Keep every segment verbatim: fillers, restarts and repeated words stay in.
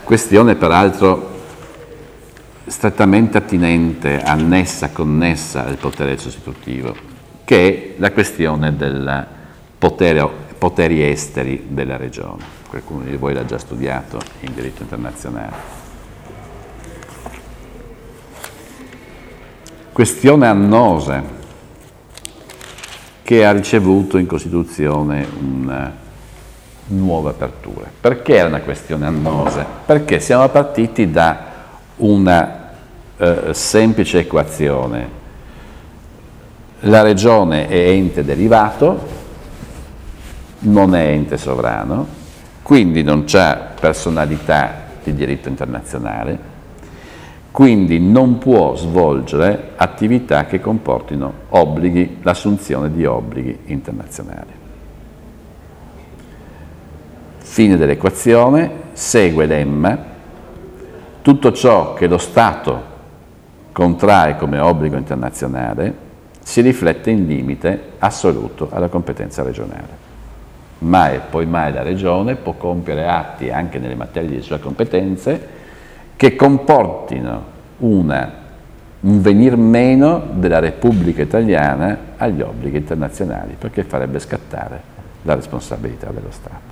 questione peraltro strettamente attinente, annessa, connessa al potere sostitutivo, che è la questione del potere, poteri esteri della regione. Qualcuno di voi l'ha già studiato in diritto internazionale. Questione annosa che ha ricevuto in Costituzione una nuova apertura. Perché era una questione annosa? Perché siamo partiti da una eh, semplice equazione. La regione è ente derivato, non è ente sovrano, quindi non c'ha personalità di diritto internazionale, quindi non può svolgere attività che comportino obblighi, l'assunzione di obblighi internazionali. Fine dell'equazione, segue lemma: tutto ciò che lo Stato contrae come obbligo internazionale si riflette in limite assoluto alla competenza regionale. Mai, poi mai la regione può compiere atti anche nelle materie di sue competenze che comportino una, un venir meno della Repubblica Italiana agli obblighi internazionali, perché farebbe scattare la responsabilità dello Stato.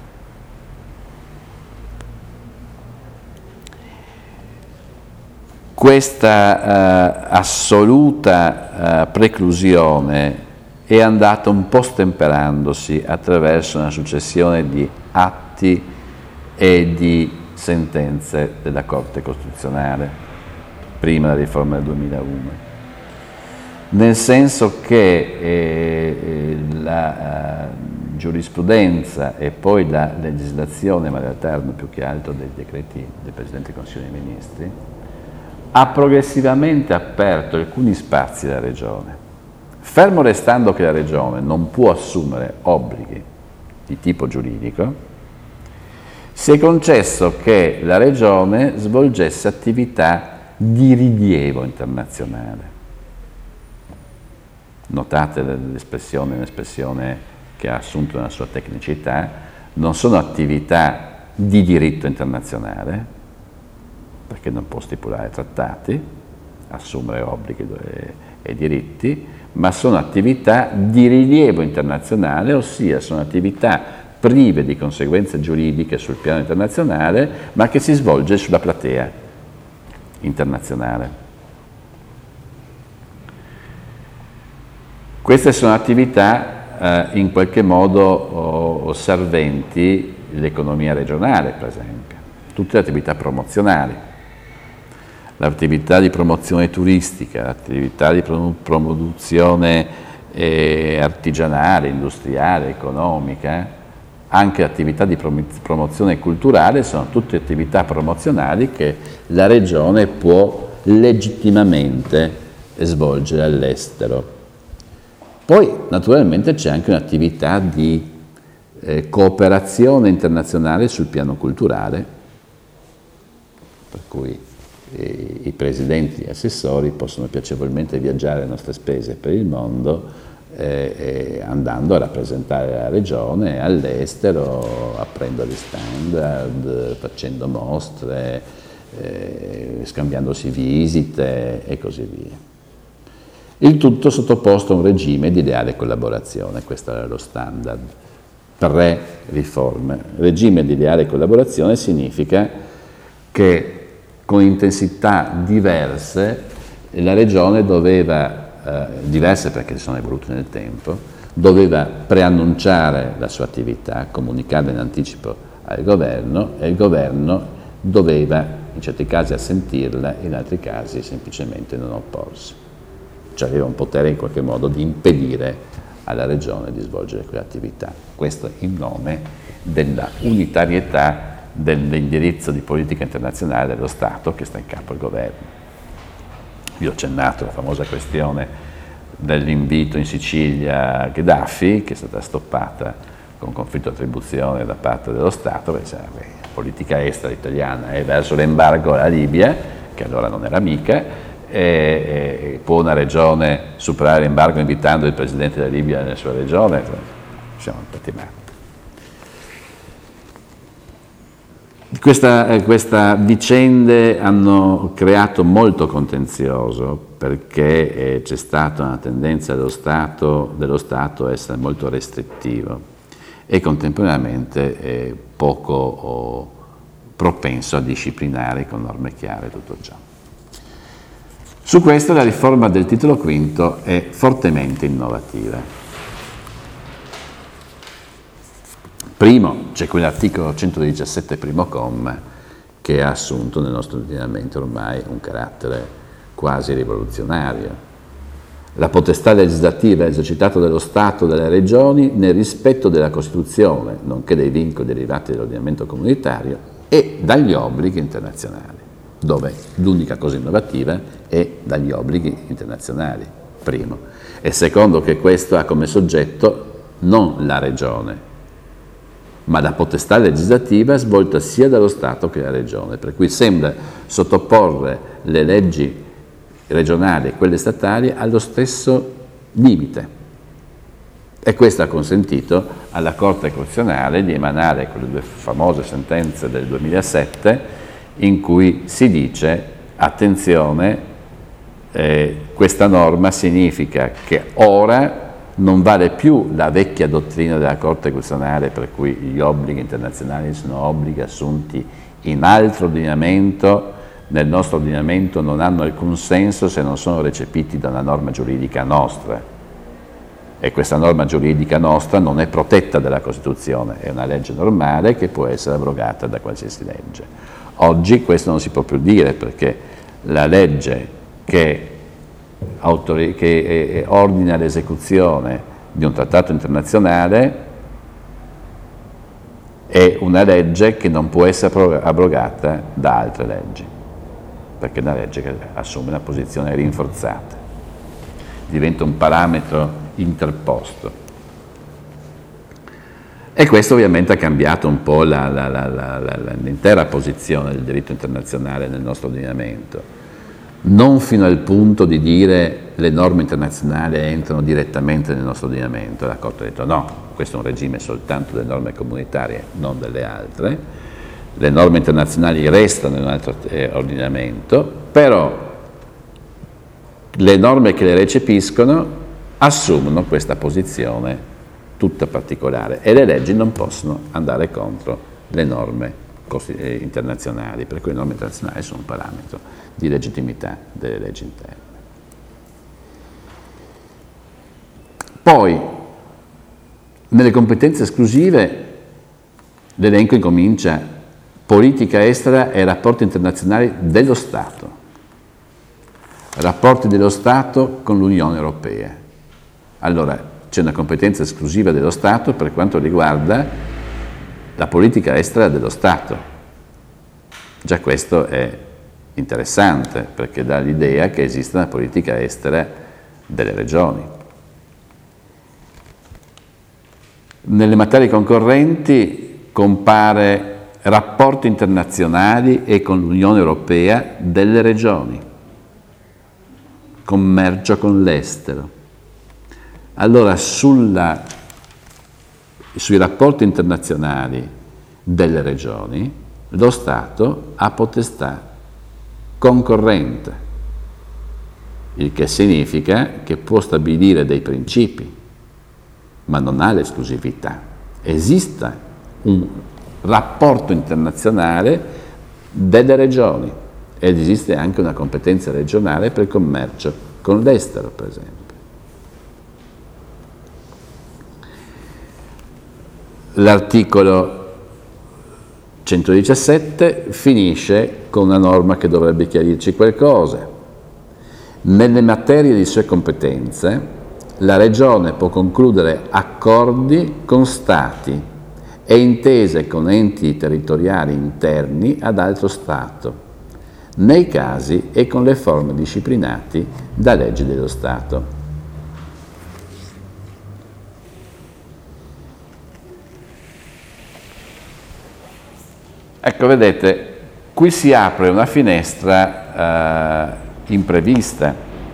Questa eh, assoluta eh, preclusione è andata un po' stemperandosi attraverso una successione di atti e di sentenze della Corte Costituzionale, prima della riforma del duemilauno, nel senso che eh, la eh, giurisprudenza e poi la legislazione, ma in realtà erano più che altro dei decreti del Presidente del Consiglio dei Ministri, ha progressivamente aperto alcuni spazi alla Regione, fermo restando che la Regione non può assumere obblighi di tipo giuridico. Si è concesso che la Regione svolgesse attività di rilievo internazionale. Notate l'espressione, un'espressione che ha assunto una sua tecnicità: non sono attività di diritto internazionale, perché non può stipulare trattati, assumere obblighi e, e diritti, ma sono attività di rilievo internazionale, ossia sono attività prive di conseguenze giuridiche sul piano internazionale, ma che si svolge sulla platea internazionale. Queste sono attività eh, in qualche modo oh, serventi l'economia regionale, per esempio, tutte le attività promozionali, l'attività di promozione turistica, l'attività di promozione eh, artigianale, industriale, economica, anche attività di promozione culturale, sono tutte attività promozionali che la Regione può legittimamente svolgere all'estero. Poi naturalmente c'è anche un'attività di eh, cooperazione internazionale sul piano culturale, per cui eh, i presidenti e gli assessori possono piacevolmente viaggiare a nostre spese per il mondo, Eh, eh, andando a rappresentare la regione all'estero, aprendo gli standard, facendo mostre, eh, scambiandosi visite e così via. Il tutto sottoposto a un regime di leale collaborazione, questo era lo standard. Tre riforme. Regime di leale collaborazione significa che con intensità diverse la regione doveva diverse perché sono evolute nel tempo, doveva preannunciare la sua attività, comunicarla in anticipo al governo, e il governo doveva in certi casi assentirla, in altri casi semplicemente non opporsi. Cioè aveva un potere in qualche modo di impedire alla regione di svolgere quell'attività. Questo in nome della unitarietà dell'indirizzo di politica internazionale dello Stato che sta in capo al governo. Vi ho accennato la famosa questione dell'invito in Sicilia a Gheddafi, che è stata stoppata con conflitto di attribuzione da parte dello Stato, perché la politica estera italiana è verso l'embargo alla Libia, che allora non era amica, e, e può una regione superare l'embargo invitando il presidente della Libia nella sua regione? Siamo un pettinati. Questa, eh, questa vicende hanno creato molto contenzioso perché eh, c'è stata una tendenza dello Stato, dello Stato a essere molto restrittivo e contemporaneamente eh, poco oh, propenso a disciplinare con norme chiare tutto ciò. Su questo la riforma del titolo quinto è fortemente innovativa. Primo, c'è quell'articolo centodiciassette primo comma che ha assunto nel nostro ordinamento ormai un carattere quasi rivoluzionario. La potestà legislativa è esercitata dallo Stato e dalle Regioni nel rispetto della Costituzione, nonché dei vincoli derivati dall'ordinamento comunitario e dagli obblighi internazionali, dove l'unica cosa innovativa è dagli obblighi internazionali, primo. E secondo, che questo ha come soggetto non la Regione, ma la potestà legislativa svolta sia dallo Stato che dalla Regione, per cui sembra sottoporre le leggi regionali e quelle statali allo stesso limite. E questo ha consentito alla Corte Costituzionale di emanare quelle due famose sentenze del duemilasette in cui si dice, attenzione, eh, questa norma significa che ora non vale più la vecchia dottrina della Corte Costituzionale per cui gli obblighi internazionali sono obblighi assunti in altro ordinamento, nel nostro ordinamento non hanno alcun senso se non sono recepiti da una norma giuridica nostra. E questa norma giuridica nostra non è protetta dalla Costituzione, è una legge normale che può essere abrogata da qualsiasi legge. Oggi questo non si può più dire perché la legge che Autori- che eh, ordina l'esecuzione di un trattato internazionale è una legge che non può essere abrogata da altre leggi, perché è una legge che assume una posizione rinforzata, diventa un parametro interposto. E questo ovviamente ha cambiato un po' la, la, la, la, la, l'intera posizione del diritto internazionale nel nostro ordinamento. Non fino al punto di dire le norme internazionali entrano direttamente nel nostro ordinamento. La Corte ha detto no, questo è un regime soltanto delle norme comunitarie, non delle altre. Le norme internazionali restano in un altro eh, ordinamento, però le norme che le recepiscono assumono questa posizione tutta particolare e le leggi non possono andare contro le norme internazionali, per cui le norme internazionali sono un parametro di legittimità delle leggi interne. Poi, nelle competenze esclusive, l'elenco incomincia politica estera e rapporti internazionali dello Stato, rapporti dello Stato con l'Unione Europea. Allora, c'è una competenza esclusiva dello Stato per quanto riguarda la politica estera dello Stato. Già questo è interessante perché dà l'idea che esiste una politica estera delle regioni. Nelle materie concorrenti compare rapporti internazionali e con l'Unione Europea delle regioni, commercio con l'estero. Allora sulla, sui rapporti internazionali delle regioni lo Stato ha potestà concorrente, il che significa che può stabilire dei principi, ma non ha l'esclusività. Esiste un rapporto internazionale delle regioni ed esiste anche una competenza regionale per il commercio con l'estero, per esempio. L'articolo centodiciassette finisce con una norma che dovrebbe chiarirci qualcosa. Nelle materie di sue competenze, la Regione può concludere accordi con Stati e intese con enti territoriali interni ad altro Stato, nei casi e con le forme disciplinati da leggi dello Stato. Ecco, vedete, qui si apre una finestra eh, imprevista.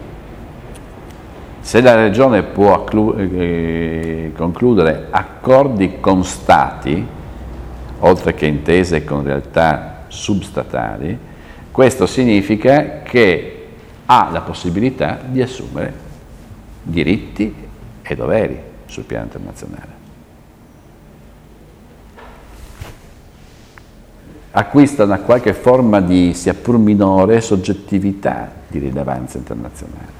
Se la Regione può eh, concludere accordi con Stati, oltre che intese con realtà substatali, questo significa che ha la possibilità di assumere diritti e doveri sul piano internazionale. Acquista una qualche forma di, sia pur minore, soggettività di rilevanza internazionale.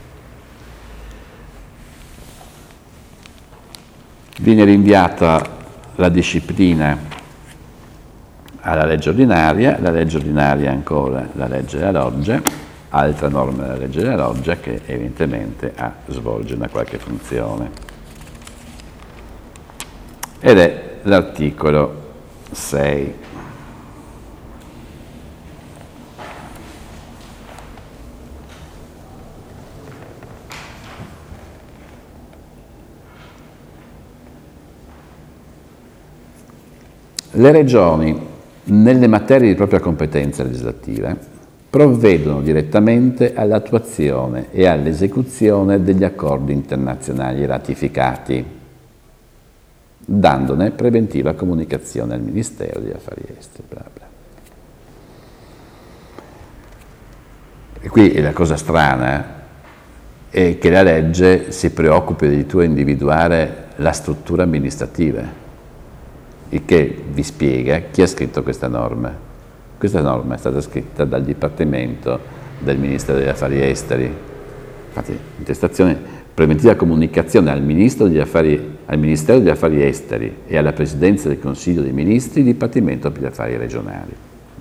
Viene rinviata la disciplina alla legge ordinaria, la legge ordinaria ancora la legge della loggia, altra norma della legge della loggia che evidentemente ha, svolge una qualche funzione. Ed è l'articolo sei. Le regioni, nelle materie di propria competenza legislativa, provvedono direttamente all'attuazione e all'esecuzione degli accordi internazionali ratificati, dandone preventiva comunicazione al Ministero degli Affari Esteri. Bla bla. E qui la cosa strana è che la legge si preoccupi addirittura di individuare la struttura amministrativa, il che vi spiega chi ha scritto questa norma. Questa norma è stata scritta dal Dipartimento del Ministero degli Affari Esteri. Infatti, intestazione preventiva comunicazione al, Ministro degli Affari, al Ministero degli Affari Esteri e alla Presidenza del Consiglio dei Ministri, Dipartimento per gli Affari Regionali,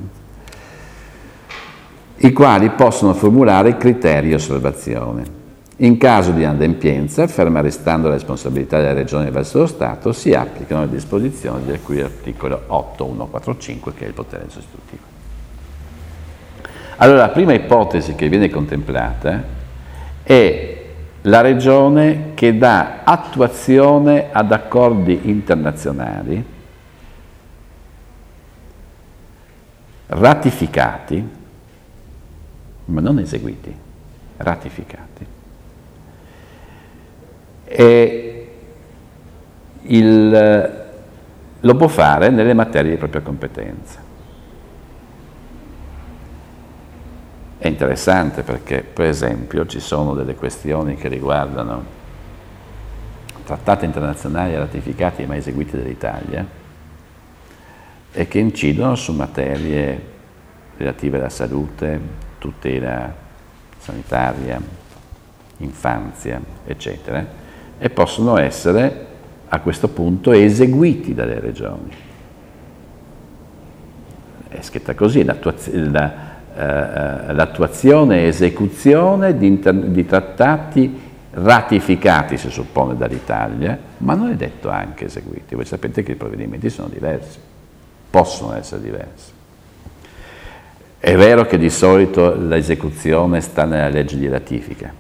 i quali possono formulare criteri e osservazioni. In caso di inadempienza, ferma restando la responsabilità della Regione verso lo Stato, si applicano le disposizioni di cui articolo otto mille centoquarantacinque, che è il potere sostitutivo. Allora, la prima ipotesi che viene contemplata è la Regione che dà attuazione ad accordi internazionali ratificati, ma non eseguiti, ratificati. E il, lo può fare nelle materie di propria competenza. È interessante perché, per esempio, ci sono delle questioni che riguardano trattati internazionali ratificati e mai eseguiti dall'Italia e che incidono su materie relative alla salute, tutela sanitaria, infanzia, eccetera, e possono essere a questo punto eseguiti dalle regioni. È scritta così, l'attuazione la, eh, l'attuazione e esecuzione di, di trattati ratificati, si suppone, dall'Italia, ma non è detto anche eseguiti. Voi sapete che i provvedimenti sono diversi, possono essere diversi. È vero che di solito l'esecuzione sta nella legge di ratifica.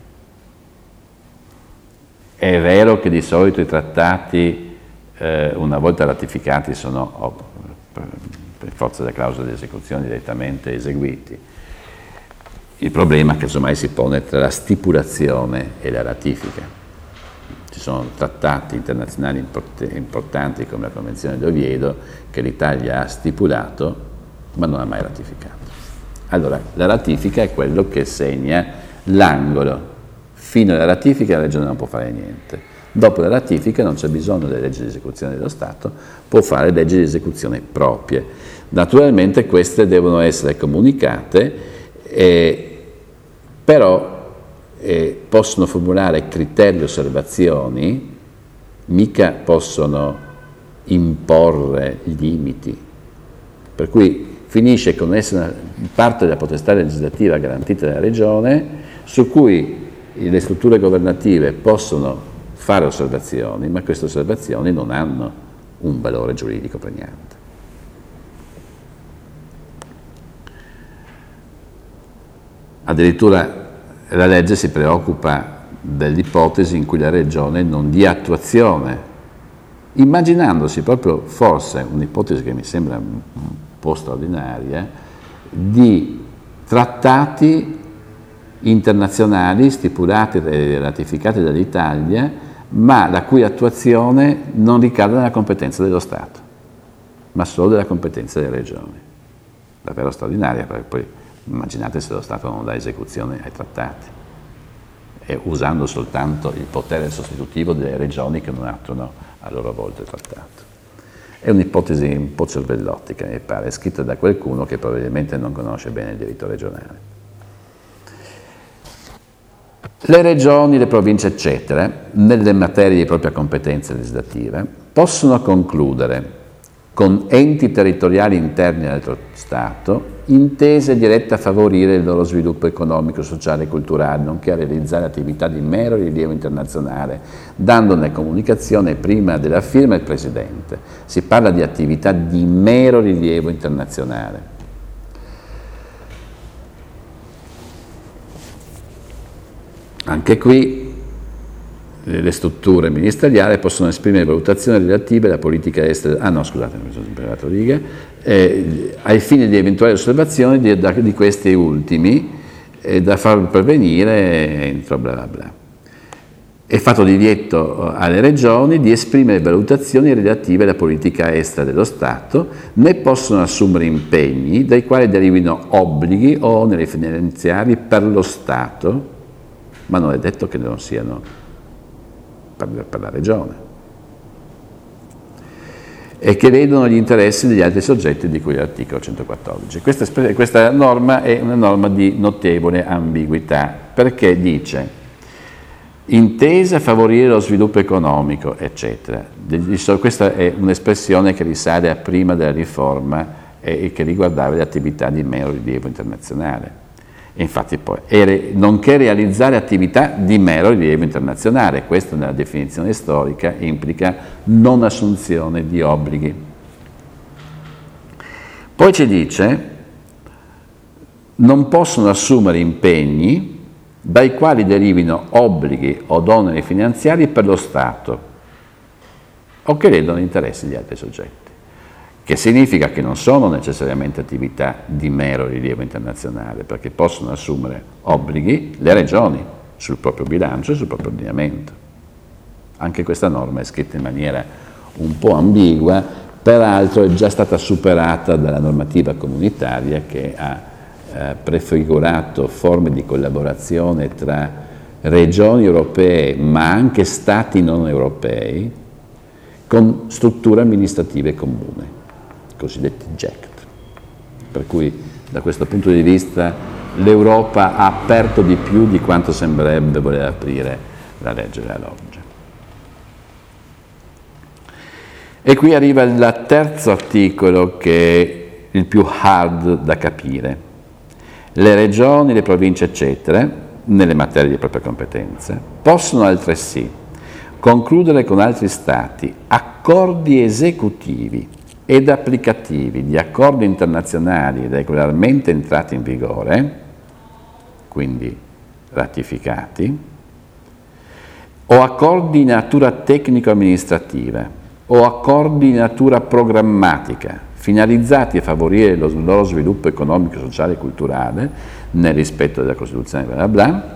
È vero che di solito i trattati, eh, una volta ratificati, sono, oh, per, per forza della clausola di esecuzione, direttamente eseguiti. Il problema che insomma si pone tra la stipulazione e la ratifica. Ci sono trattati internazionali import- importanti come la Convenzione di Oviedo che l'Italia ha stipulato ma non ha mai ratificato. Allora, la ratifica è quello che segna l'angolo. Fino alla ratifica la Regione non può fare niente. Dopo la ratifica non c'è bisogno delle leggi di esecuzione dello Stato, può fare leggi di esecuzione proprie. Naturalmente queste devono essere comunicate, eh, però eh, possono formulare criteri e osservazioni, mica possono imporre limiti. Per cui finisce con essere parte della potestà legislativa garantita dalla Regione, su cui le strutture governative possono fare osservazioni, ma queste osservazioni non hanno un valore giuridico pregnante. Addirittura la legge si preoccupa dell'ipotesi in cui la Regione non dia attuazione, immaginandosi proprio, forse, un'ipotesi che mi sembra un po' straordinaria, di trattati internazionali stipulati e ratificati dall'Italia, ma la cui attuazione non ricade nella competenza dello Stato. ma solo della competenza delle regioni. Davvero straordinaria, perché poi immaginate se lo Stato non dà esecuzione ai trattati, e usando soltanto il potere sostitutivo delle regioni che non attuano a loro volta il trattato. È un'ipotesi un po' cervellottica, mi pare, scritta da qualcuno che probabilmente non conosce bene il diritto regionale. Le regioni, le province, eccetera, nelle materie di propria competenza legislativa, possono concludere con enti territoriali interni all'altro Stato intese dirette a favorire il loro sviluppo economico, sociale e culturale, nonché a realizzare attività di mero rilievo internazionale, dandone comunicazione prima della firma al Presidente. Si parla di attività di mero rilievo internazionale. Anche qui le strutture ministeriali possono esprimere valutazioni relative alla politica estera, ah no scusate, mi sono imparato righe, eh, ai fini di eventuali osservazioni di, da, di questi ultimi eh, da far pervenire entro bla bla bla. È fatto divieto alle regioni di esprimere valutazioni relative alla politica estera dello Stato, né possono assumere impegni dai quali derivino obblighi o oneri finanziari per lo Stato, ma non è detto che non siano per, per la regione, e che vedono gli interessi degli altri soggetti di cui l'articolo centoquattordici. Questa, questa norma è una norma di notevole ambiguità, perché dice intesa a favorire lo sviluppo economico, eccetera. Questa è un'espressione che risale a prima della riforma e che riguardava le attività di mero rilievo internazionale. E infatti poi, nonché realizzare attività di mero rilievo internazionale, questo nella definizione storica implica non assunzione di obblighi. Poi ci dice, non possono assumere impegni dai quali derivino obblighi o oneri finanziari per lo Stato o che ledono interessi di altri soggetti, che significa che non sono necessariamente attività di mero rilievo internazionale, perché possono assumere obblighi le regioni sul proprio bilancio e sul proprio ordinamento. Anche questa norma è scritta in maniera un po' ambigua, peraltro è già stata superata dalla normativa comunitaria che ha eh, prefigurato forme di collaborazione tra regioni europee ma anche stati non europei con strutture amministrative comuni, cosiddetti G E C T. Per cui da questo punto di vista l'Europa ha aperto di più di quanto sembrerebbe voler aprire la legge della Loggia. E qui arriva il terzo articolo che è il più hard da capire. Le regioni, le province, eccetera, nelle materie di propria competenza, possono altresì concludere con altri Stati accordi esecutivi ed applicativi di accordi internazionali regolarmente entrati in vigore, quindi ratificati, o accordi di natura tecnico-amministrativa o accordi di natura programmatica finalizzati a favorire lo loro sviluppo economico, sociale e culturale nel rispetto della Costituzione, bla bla bla.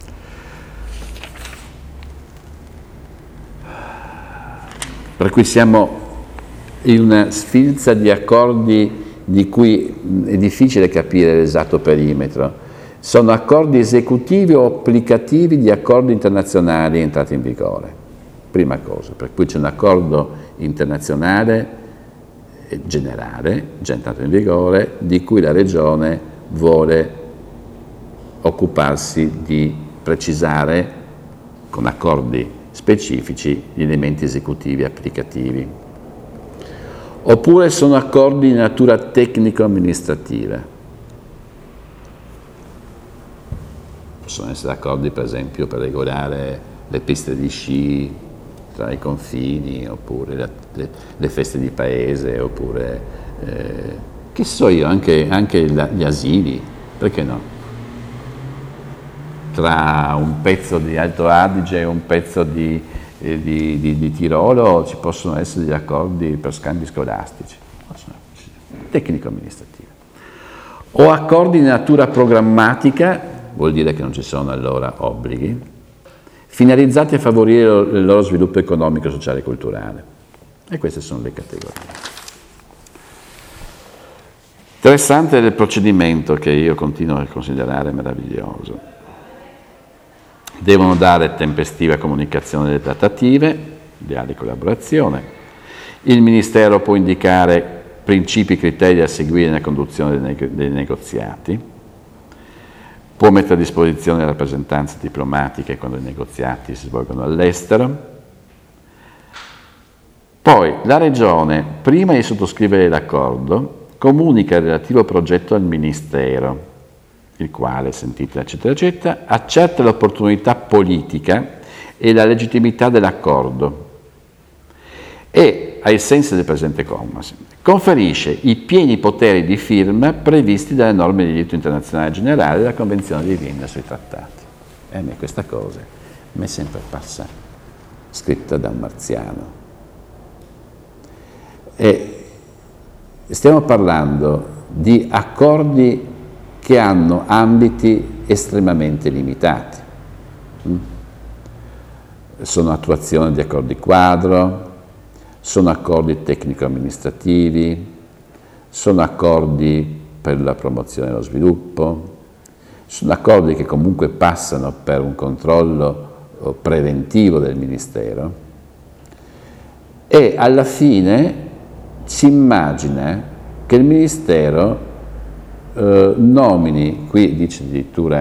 Per cui siamo in una sfilza di accordi di cui è difficile capire l'esatto perimetro. Sono accordi esecutivi o applicativi di accordi internazionali entrati in vigore. Prima cosa, per cui c'è un accordo internazionale generale, già entrato in vigore, di cui la Regione vuole occuparsi di precisare con accordi specifici gli elementi esecutivi applicativi. Oppure sono accordi di natura tecnico-amministrativa. Possono essere accordi, per esempio, per regolare le piste di sci tra i confini, oppure le, le, le feste di paese, oppure, eh, che so io, anche, anche la, gli asili, perché no? Tra un pezzo di Alto Adige e un pezzo di, eh, di, di, di Tirolo ci possono essere degli accordi per scambi scolastici, tecnico-amministrativi. O accordi di natura programmatica, vuol dire che non ci sono allora obblighi, finalizzati a favorire il loro sviluppo economico, sociale e culturale. E queste sono le categorie. Interessante il procedimento che io continuo a considerare meraviglioso. Devono dare tempestiva comunicazione delle trattative, ideale collaborazione. Il Ministero può indicare principi e criteri da seguire nella conduzione dei, neg- dei negoziati, può mettere a disposizione le rappresentanze diplomatiche quando i negoziati si svolgono all'estero. Poi la Regione, prima di sottoscrivere l'accordo, comunica il relativo progetto al Ministero, il quale, sentite eccetera eccetera, accerta l'opportunità politica e la legittimità dell'accordo e, ai sensi del presente comma, conferisce i pieni poteri di firma previsti dalle norme di diritto internazionale generale della Convenzione di Vienna sui trattati. E a me questa cosa mi è sempre parsa scritta da un marziano. E stiamo parlando di accordi che hanno ambiti estremamente limitati. Sono attuazione di accordi quadro, sono accordi tecnico-amministrativi, sono accordi per la promozione e lo sviluppo, sono accordi che comunque passano per un controllo preventivo del Ministero e alla fine si immagina che il Ministero eh, nomini, qui dice addirittura,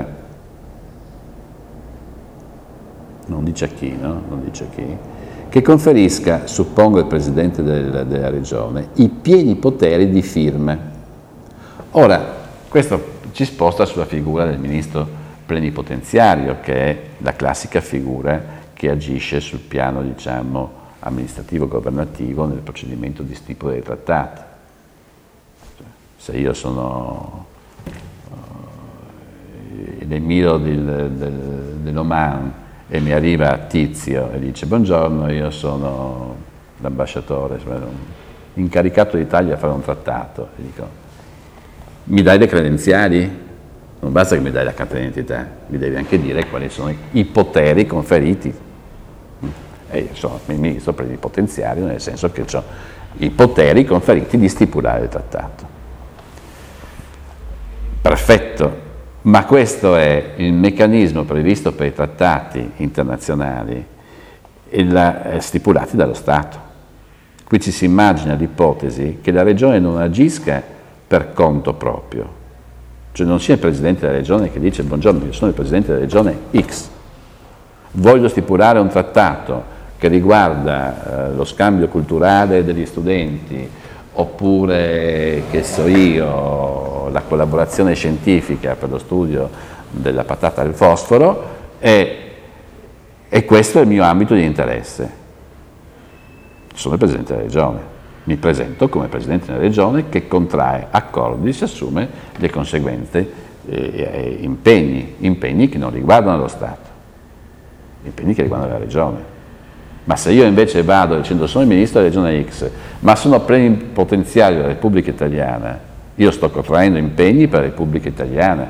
non dice a chi, no? Non dice a chi, che conferisca, suppongo il Presidente del, della Regione, i pieni poteri di firma. Ora, questo ci sposta sulla figura del Ministro plenipotenziario, che è la classica figura che agisce sul piano, diciamo, amministrativo-governativo nel procedimento di stipula dei trattati. Se io sono uh, l'emiro del, del, dell'Oman e mi arriva Tizio e dice buongiorno, io sono l'ambasciatore, incaricato d'Italia a fare un trattato, e dico mi dai le credenziali? Non basta che mi dai la carta d'identità, mi devi anche dire quali sono i poteri conferiti. E io sono il ministro plenipotenziario, nel senso che ho i poteri conferiti di stipulare il trattato. Perfetto, ma questo è il meccanismo previsto per i trattati internazionali stipulati dallo Stato. Qui ci si immagina l'ipotesi che la Regione non agisca per conto proprio, cioè non sia il Presidente della Regione che dice buongiorno, io sono il Presidente della Regione X, voglio stipulare un trattato che riguarda eh, lo scambio culturale degli studenti, oppure, che so io, la collaborazione scientifica per lo studio della patata del fosforo, e, e questo è il mio ambito di interesse. Sono il Presidente della Regione, mi presento come Presidente della Regione che contrae accordi, si assume le conseguenze, eh, impegni, impegni che non riguardano lo Stato, impegni che riguardano la Regione. Ma se io invece vado dicendo sono il ministro della Regione X, ma sono plenipotenziario della Repubblica Italiana, io sto contraendo impegni per la Repubblica Italiana.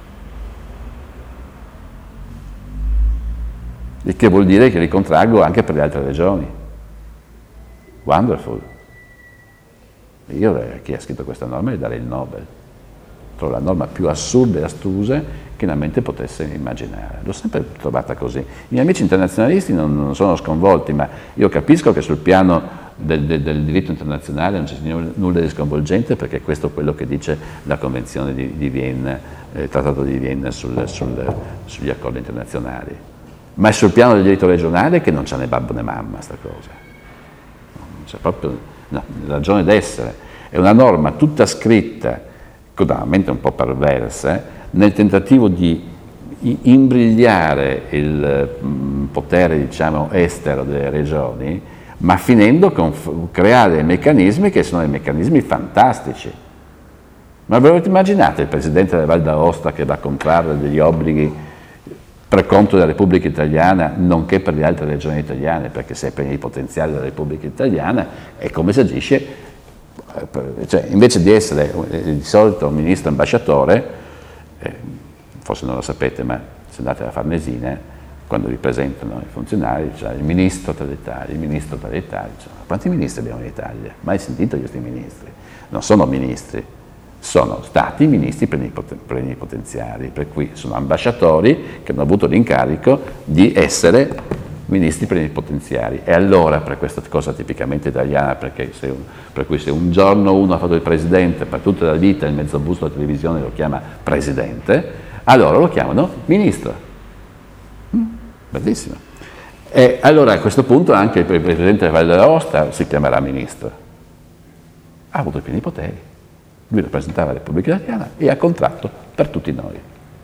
Il che vuol dire che li contraggo anche per le altre regioni. Wonderful. Io a chi ha scritto questa norma gli darei il Nobel. Trovo la norma più assurda e astrusa che la mente potesse immaginare. L'ho sempre trovata così. I miei amici internazionalisti non, non sono sconvolti, ma io capisco che sul piano del, del, del diritto internazionale non c'è nulla di sconvolgente, perché questo è quello che dice la Convenzione di, di Vienna, eh, il Trattato di Vienna sul, sul, sugli accordi internazionali. Ma è sul piano del diritto regionale che non c'è né babbo né mamma sta cosa. Non c'è proprio una ragione d'essere. È una norma tutta scritta, veramente un po' perversa, nel tentativo di imbrigliare il potere, diciamo, estero delle regioni, ma finendo con creare dei meccanismi che sono dei meccanismi fantastici. Ma ve lo immaginate il Presidente della Val d'Aosta che va a contrarre degli obblighi per conto della Repubblica Italiana, nonché per le altre regioni italiane, perché se è plenipotenziario della Repubblica Italiana, è come si agisce, cioè invece di essere di solito un ministro ambasciatore, eh, forse non lo sapete, ma se andate alla Farnesina, quando vi presentano i funzionari, c'è il ministro per l'Italia, il ministro per l'Italia, cioè, quanti ministri abbiamo in Italia? Mai sentito questi ministri? Non sono ministri, sono stati ministri plenipotenziari, per cui sono ambasciatori che hanno avuto l'incarico di essere ministri plenipotenziari. E allora, per questa cosa tipicamente italiana, perché se un, per cui se un giorno uno ha fatto il presidente, per tutta la vita il mezzo busto della televisione lo chiama presidente, allora lo chiamano ministro. Mm, bellissimo. E allora a questo punto anche il presidente del Valle d'Aosta si chiamerà ministro. Ha avuto i pieni poteri. Lui rappresentava la Repubblica Italiana e ha contratto per tutti noi.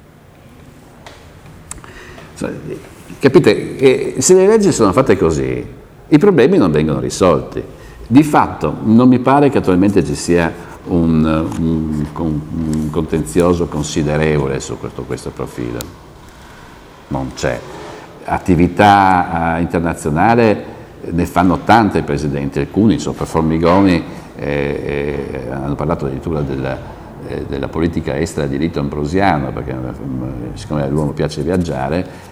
Capite? E se le leggi sono fatte così, i problemi non vengono risolti. Di fatto non mi pare che attualmente ci sia un, un, un contenzioso considerevole su questo, questo profilo. Non c'è. Attività uh, internazionale ne fanno tante i presidenti, alcuni sono per Formigoni, eh, eh, hanno parlato addirittura della, eh, della politica estera di rito ambrosiano, perché siccome all'uomo piace viaggiare,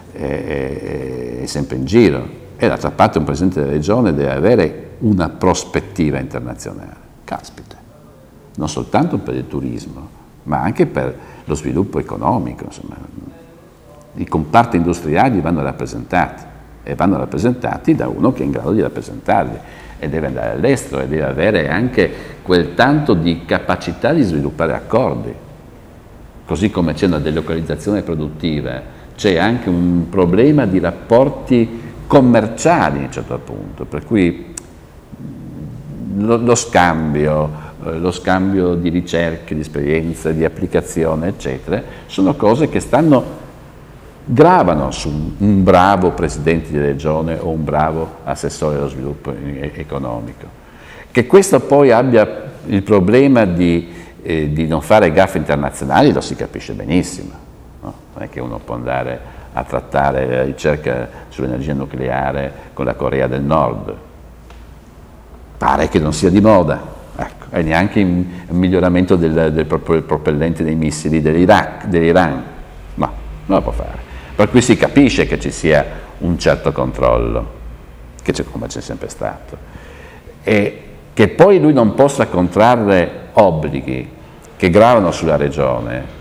è sempre in giro, e d'altra parte un presidente della regione deve avere una prospettiva internazionale, caspita, non soltanto per il turismo, ma anche per lo sviluppo economico. Insomma, i comparti industriali vanno rappresentati e vanno rappresentati da uno che è in grado di rappresentarli, e deve andare all'estero e deve avere anche quel tanto di capacità di sviluppare accordi, così come c'è una delocalizzazione produttiva. C'è anche un problema di rapporti commerciali a un certo punto, per cui lo, lo scambio, lo scambio di ricerche, di esperienze, di applicazione, eccetera, sono cose che stanno, gravano su un bravo presidente di regione o un bravo assessore allo sviluppo economico. Che questo poi abbia il problema di, eh, di non fare gaffe internazionali lo si capisce benissimo. Non è che uno può andare a trattare la ricerca sull'energia nucleare con la Corea del Nord. Pare che non sia di moda, ecco, e neanche il miglioramento del, del propellente dei missili dell'Iraq, dell'Iran. No, non lo può fare. Per cui si capisce che ci sia un certo controllo, che c'è, come c'è sempre stato. E che poi lui non possa contrarre obblighi che gravano sulla regione.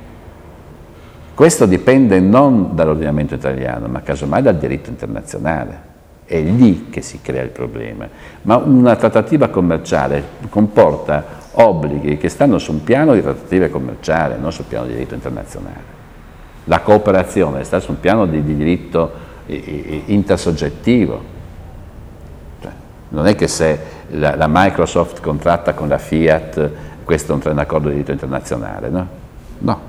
Questo dipende non dall'ordinamento italiano, ma casomai dal diritto internazionale. È lì che si crea il problema. Ma una trattativa commerciale comporta obblighi che stanno su un piano di trattative commerciali, non sul piano di diritto internazionale. La cooperazione sta su un piano di, di diritto intersoggettivo. Cioè, non è che se la, la Microsoft contratta con la Fiat, questo è un accordo di diritto internazionale, no? No.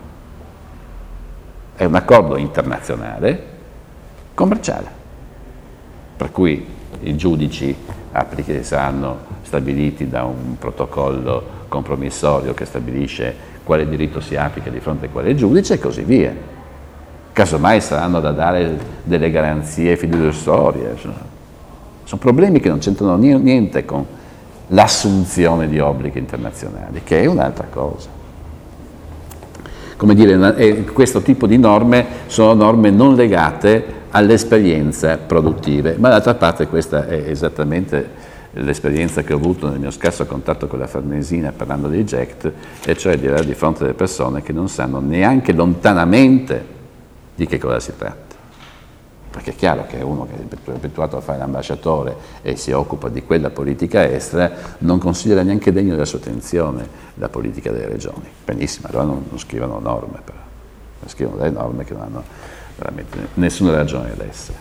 È un accordo internazionale commerciale, per cui i giudici applicati saranno stabiliti da un protocollo compromissorio che stabilisce quale diritto si applica di fronte a quale giudice e così via. Casomai saranno da dare delle garanzie fiduciarie. Sono problemi che non c'entrano niente con l'assunzione di obblighi internazionali, che è un'altra cosa. Come dire, questo tipo di norme sono norme non legate all'esperienza produttive, ma d'altra parte questa è esattamente l'esperienza che ho avuto nel mio scarso contatto con la Farnesina parlando dei G E C T, e cioè di avere di fronte delle persone che non sanno neanche lontanamente di che cosa si tratta. Perché è chiaro che uno che è abituato a fare l'ambasciatore e si occupa di quella politica estera non considera neanche degno della sua attenzione la politica delle regioni. Benissimo, allora non, non scrivono norme, però. Scrivono delle norme che non hanno veramente nessuna ragione ad essere.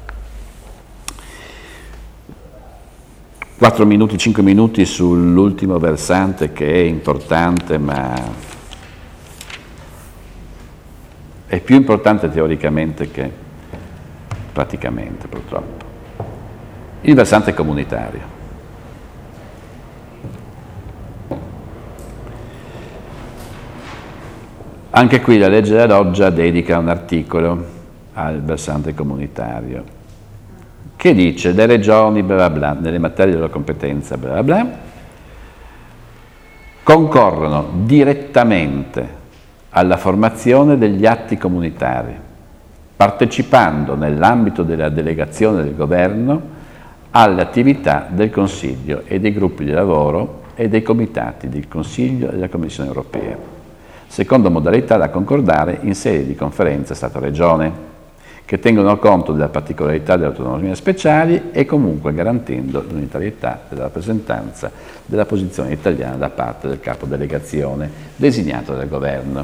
Quattro minuti, cinque minuti sull'ultimo versante che è importante, ma è più importante teoricamente che praticamente, purtroppo. Il versante comunitario. Anche qui la legge della Loggia dedica un articolo al versante comunitario che dice: le regioni bla bla bla, nelle materie della competenza bla bla bla, concorrono direttamente alla formazione degli atti comunitari, partecipando nell'ambito della delegazione del governo alle attività del Consiglio e dei gruppi di lavoro e dei comitati del Consiglio e della Commissione europea, secondo modalità da concordare in sede di conferenza Stato-Regione, che tengono conto della particolarità delle autonomie speciali e comunque garantendo l'unitarietà della rappresentanza della posizione italiana da parte del capo delegazione designato dal governo.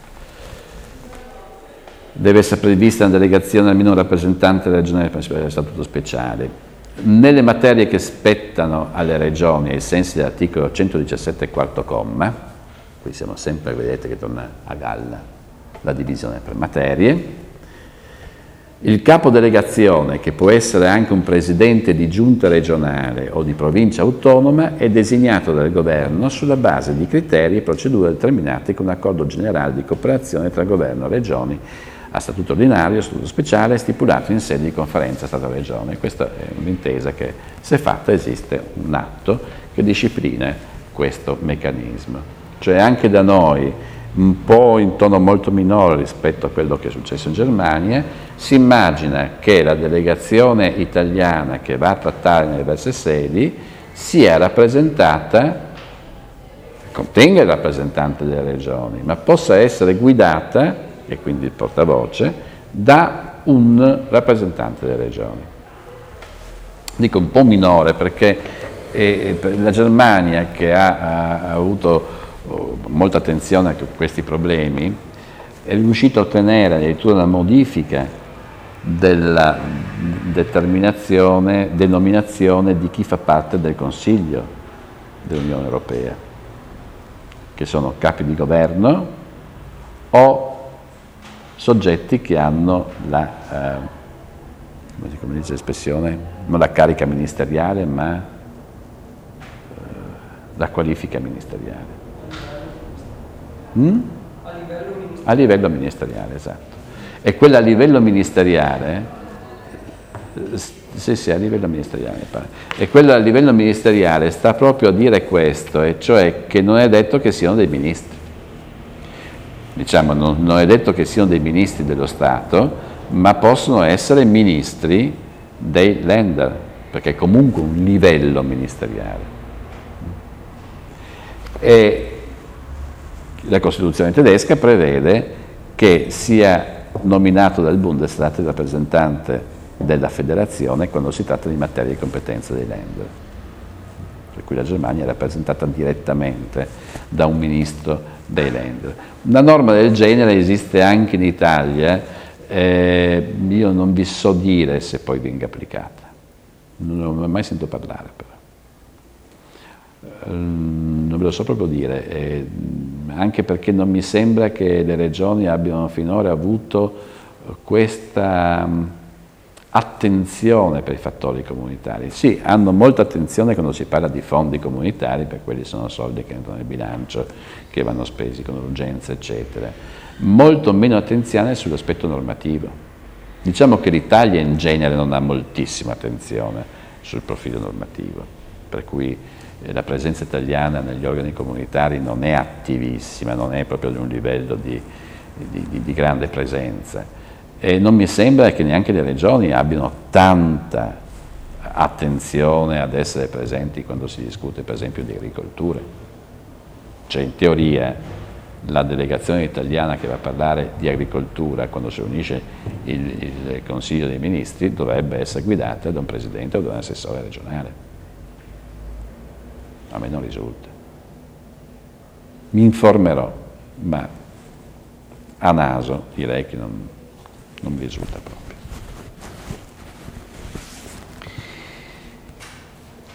Deve essere prevista una delegazione almeno un rappresentante regionale per statuto speciale. Nelle materie che spettano alle regioni ai sensi dell'articolo centodiciassette quarto comma, qui siamo sempre, vedete che torna a galla la divisione per materie, il capo delegazione, che può essere anche un presidente di giunta regionale o di provincia autonoma, è designato dal governo sulla base di criteri e procedure determinati con un accordo generale di cooperazione tra governo e regioni a statuto ordinario, statuto speciale, stipulato in sede di conferenza Stato-Regione. Questa è un'intesa che, se fatta, esiste un atto che disciplina questo meccanismo. Cioè anche da noi, un po' in tono molto minore rispetto a quello che è successo in Germania, si immagina che la delegazione italiana che va a trattare nelle diverse sedi sia rappresentata, contenga il rappresentante delle regioni, ma possa essere guidata, e quindi il portavoce, da un rappresentante delle regioni. Dico un po' minore perché eh, la Germania, che ha, ha, ha avuto molta attenzione a questi problemi, è riuscito a ottenere addirittura una modifica della determinazione, denominazione di chi fa parte del Consiglio dell'Unione Europea, che sono capi di governo o soggetti che hanno la, eh, come dice l'espressione, non la carica ministeriale, ma eh, la qualifica ministeriale. Mm? A livello ministeriale. A livello ministeriale, esatto. E quella a livello ministeriale, sì sì, a livello ministeriale mi pare, e quella a livello ministeriale sta proprio a dire questo, e cioè che non è detto che siano dei ministri. Diciamo, non, non è detto che siano dei ministri dello Stato, ma possono essere ministri dei Länder, perché è comunque un livello ministeriale. E la Costituzione tedesca prevede che sia nominato dal Bundesrat il rappresentante della federazione quando si tratta di materie di competenza dei Länder. Per cui la Germania è rappresentata direttamente da un ministro dei Länder. Una norma del genere esiste anche in Italia, eh, io non vi so dire se poi venga applicata, non ho mai sentito parlare però. Non ve lo so proprio dire, eh, anche perché non mi sembra che le regioni abbiano finora avuto questa attenzione per i fattori comunitari. Sì, hanno molta attenzione quando si parla di fondi comunitari, perché quelli sono soldi che entrano nel bilancio, che vanno spesi con urgenza, eccetera. Molto meno attenzione sull'aspetto normativo. Diciamo che l'Italia in genere non ha moltissima attenzione sul profilo normativo, per cui la presenza italiana negli organi comunitari non è attivissima, non è proprio di un livello di, di, di, di grande presenza. E non mi sembra che neanche le regioni abbiano tanta attenzione ad essere presenti quando si discute per esempio di agricoltura. Cioè in teoria la delegazione italiana che va a parlare di agricoltura quando si riunisce il, il Consiglio dei Ministri dovrebbe essere guidata da un presidente o da un assessore regionale. A me non risulta. Mi informerò, ma a naso direi che non, non mi risulta proprio.